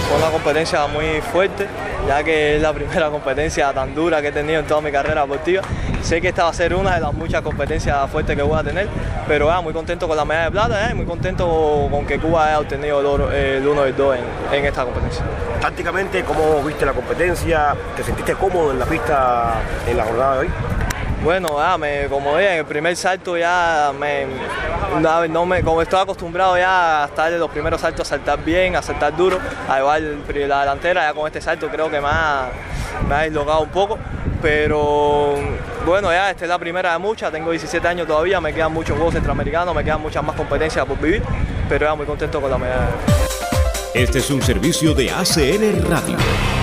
Fue una competencia muy fuerte, ya que es la primera competencia tan dura que he tenido en toda mi carrera deportiva. Sé que esta va a ser una de las muchas competencias fuertes que voy a tener, pero muy contento con la medalla de plata y muy contento con que Cuba haya obtenido el 1 y el 2 en esta competencia. Tácticamente, ¿cómo viste la competencia? ¿Te sentiste cómodo en la pista en la jornada de hoy? Bueno, como dije, en el primer salto como estoy acostumbrado ya a estar en los primeros saltos, a saltar bien, a saltar duro, a llevar la delantera, ya con este salto creo que me ha deslocado un poco, pero bueno, ya esta es la primera de muchas, tengo 17 años todavía, me quedan muchos juegos centroamericanos, me quedan muchas más competencias por vivir, pero ya muy contento con la medalla. Este es un servicio de ACN Radio.